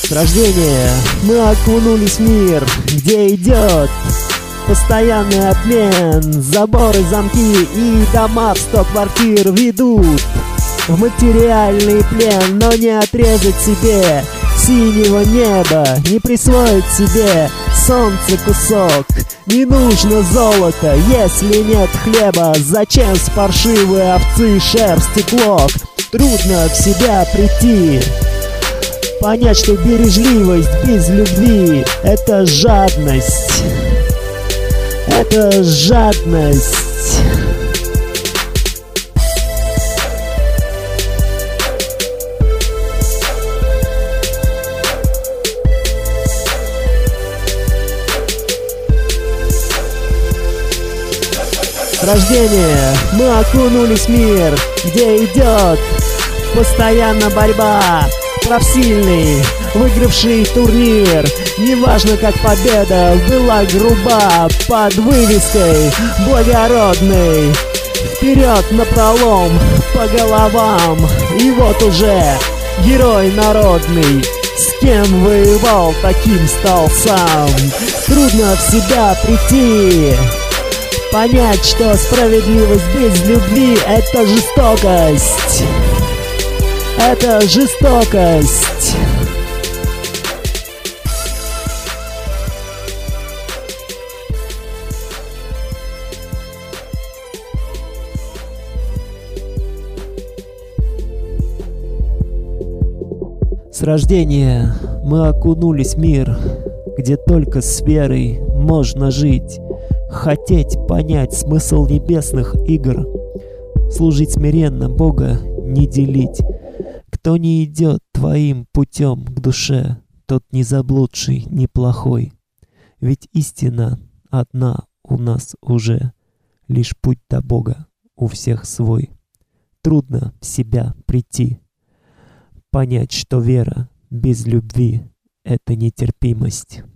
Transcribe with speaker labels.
Speaker 1: С рождения мы окунулись в мир, где идет постоянный обмен. Заборы, замки и дома в 100 квартир ведут в материальный плен. Но не отрезать себе синего неба, не присвоить себе солнце кусок. Не нужно золото, если нет хлеба. Зачем с паршивой овцы шерсти клок? Трудно в себя прийти, понять, что бережливость без любви — это жадность. Это жадность. С рождения мы окунулись в мир, где идет постоянно борьба. Профсильный, выигравший турнир, неважно, как победа была груба, под вывеской благородной. Вперед напролом по головам. И вот уже герой народный. С кем воевал, таким стал сам. Трудно в себя прийти, понять, что справедливость без любви — это жестокость. Это жестокость. С рождения мы окунулись в мир, где только с верой можно жить, хотеть понять смысл небесных игр, служить смиренно, Бога не делить. Кто не идет твоим путем к душе, тот не заблудший, не плохой. Ведь истина одна у нас уже, лишь путь до Бога у всех свой. Трудно в себя прийти, понять, что вера без любви — это нетерпимость.